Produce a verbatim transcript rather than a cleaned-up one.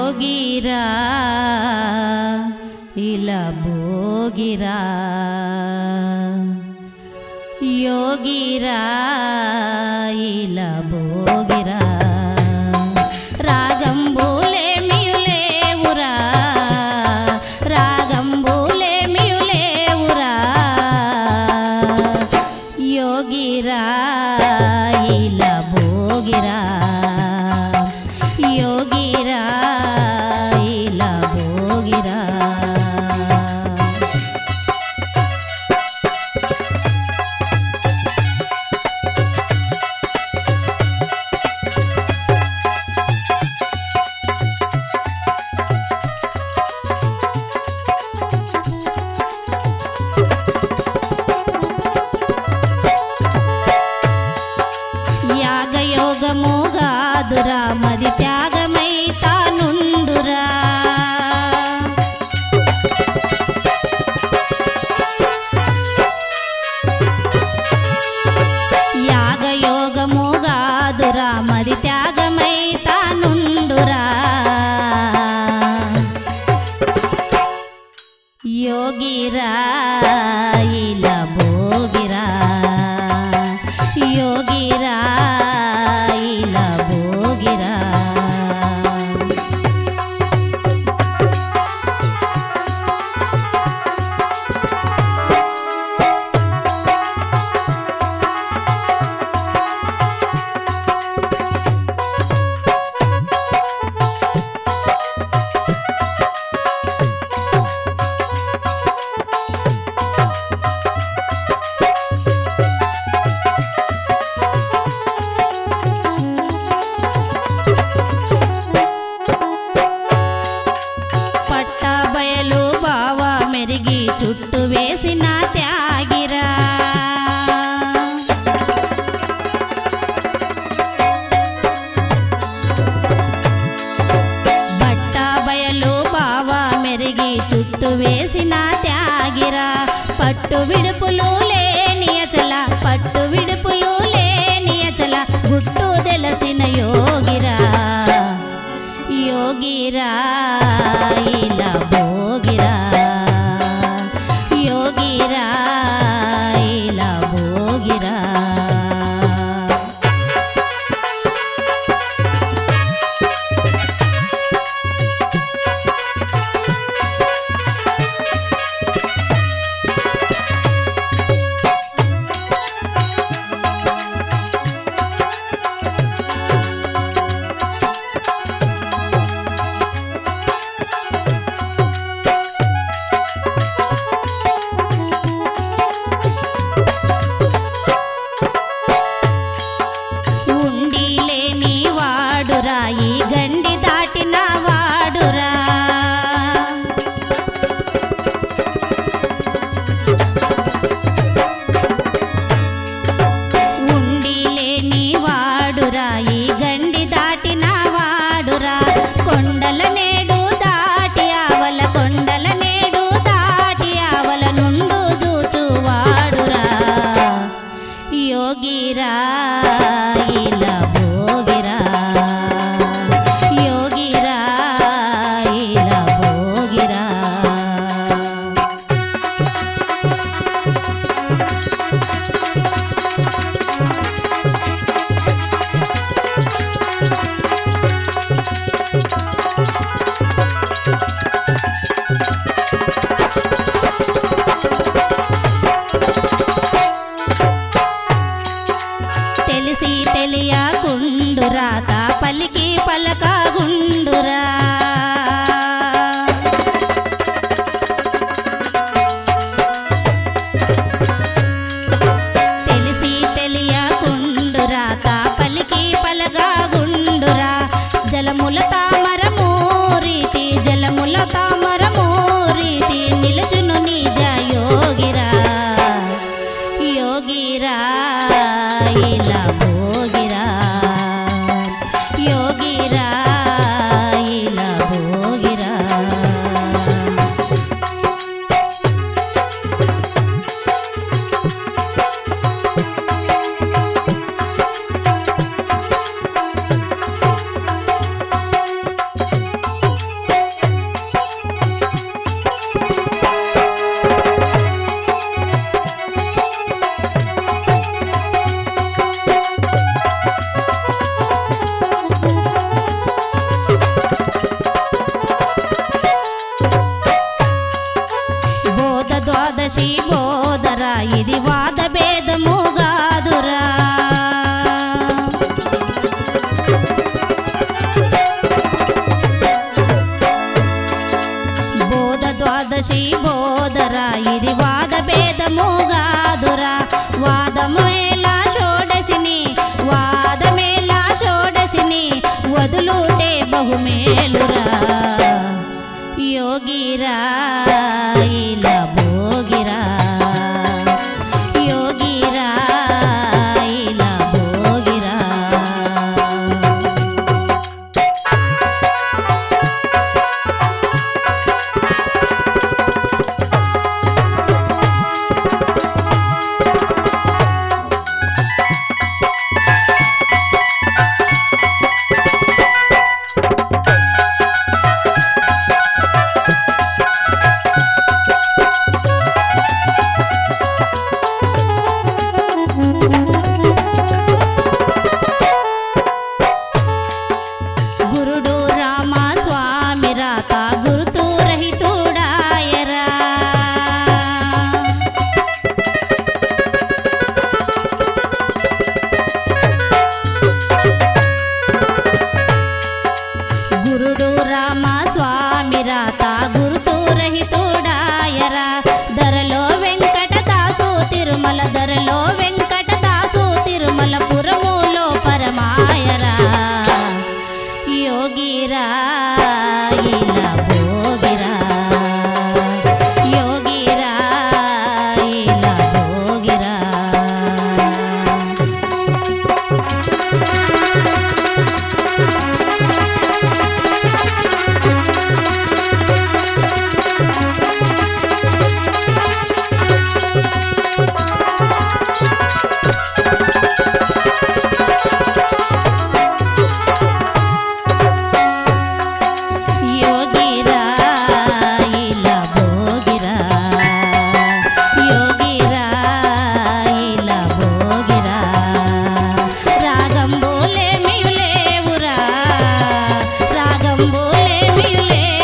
ಯೋಗಿರಾ ಇಲ್ಲ ಭೋಗಿರಾ ಯೋಗಿರಾ ಇಲ್ಲ ಭೋಗಿರಾ రాగంబులే మియులేవురా రాగంబులే మియులేవురా యోగిరా ఇలా భోగిరా యోగిరా ఇలా భోగిరా యాగయోగముగాదురా మది త్యాగమై తానుండురా యాగయోగముగాదురా మది త్యాగమై తానుండురా యోగిరా ఇలా భోగిరా యోగిరా ఇలా భోగిరా పట్టబయలు బావ మెరిగి చుట్టు వేసిన త్యాగిరా బట్టబయలు బావ మెరిగి చుట్టు వేసిన త్యాగిరా పట్టు విడుపులు లేని అచల పట్టు విడుపులు లేని అచల గుట్టు తెలసిన యోగిరా యోగిరా ఇలా భోగిరా యోగిరా ఇలా భోగిరా ఈ గండి దాటిన వాడురా ఉండి లేని వాడురా ఈ గండి దాటిన వాడురా కొండల నేడు దాటి ఆవల కొండల నేడు దాటి ఆవల నుండు చూచు వాడురా యోగిరా ఇలా భోగిరా యోగిరా ఇలా భోగిరా తెలిసి తెలియకుండురా తా పలికి పలకగుండురా తెలిసి తెలియకుండురా తా పలికి పలకగుండురా జలముల తామరము రీతి జలముల తామరము రీతి నిలుచును నిజ యోగిరా యోగిరా ఇలా భోగిరా యోగిరా ఇలా వదులుటే బహుమేలురా యోగిరా ఇలా భోగిరా యోగిరా ఇలా భోగిరా గురుడు రామస్వామి రాత గురుతు రహితుడాయరా గురుడు రామస్వామి రాత గురుతు రహితుడాయరా ధరలో వెంకటదాసు తిరుమల ధరలో వెంకటదాసు తిరుమల పురములో పరమాయరా యోగిరా ఇలా భోగిరా యోగిరా ఇలా భోగిరా యోగిరా ఇలా భోగిరా యోగిరా ఇలా భోగిరా రాగంబోలే మియులేవురా రాగంబోలే మియులే